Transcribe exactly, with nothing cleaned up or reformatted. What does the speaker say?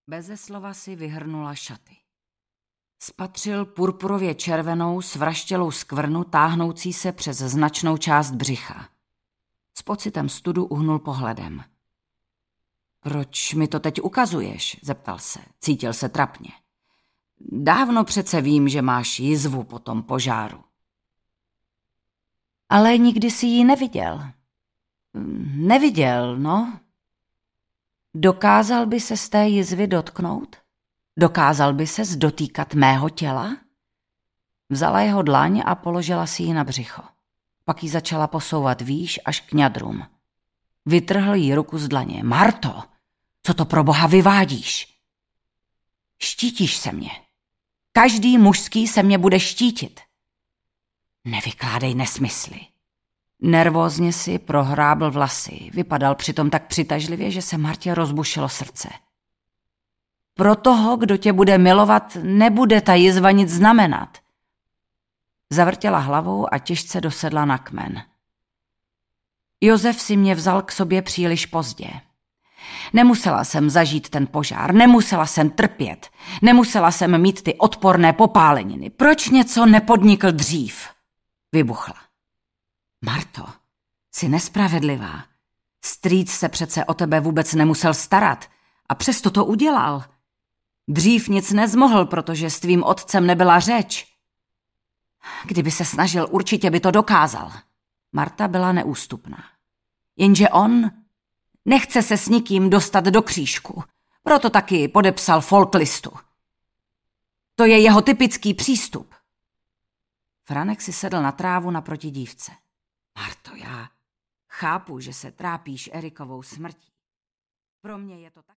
Beze slova si vyhrnula šaty. Spatřil purpurově červenou svraštělou skvrnu táhnoucí se přes značnou část břicha. S pocitem studu uhnul pohledem. Proč mi to teď ukazuješ? Zeptal se. Cítil se trapně. Dávno přece vím, že máš jizvu po tom požáru. Ale nikdy si ji neviděl. Neviděl, no. Dokázal by se z té jizvy dotknout? Dokázal by ses dotýkat mého těla? Vzala jeho dlaň a položila si ji na břicho. Pak ji začala posouvat výš až k ňadrům. Vytrhl jí ruku z dlaně. Marto, co to pro boha vyvádíš? Štítíš se mě. Každý mužský se mě bude štítit. Nevykládej nesmysly. Nervózně si prohrábl vlasy. Vypadal přitom tak přitažlivě, že se Martě rozbušilo srdce. Pro toho, kdo tě bude milovat, nebude ta jizva nic znamenat. Zavrtěla hlavou a těžce dosedla na kmen. Josef si mě vzal k sobě příliš pozdě. Nemusela jsem zažít ten požár, nemusela jsem trpět, nemusela jsem mít ty odporné popáleniny. Proč něco nepodnikl dřív? Vybuchla. Marto, jsi nespravedlivá. Strýc se přece o tebe vůbec nemusel starat a přesto to udělal. Dřív nic nezmohl, protože s tvým otcem nebyla řeč. Kdyby se snažil, určitě by to dokázal. Marta byla neústupná. Jenže on nechce se s nikým dostat do křížku, proto taky podepsal folklistu. To je jeho typický přístup. Franek si sedl na trávu naproti dívce. Marto, já chápu, že se trápíš Erikovou smrtí. Pro mě je to tak...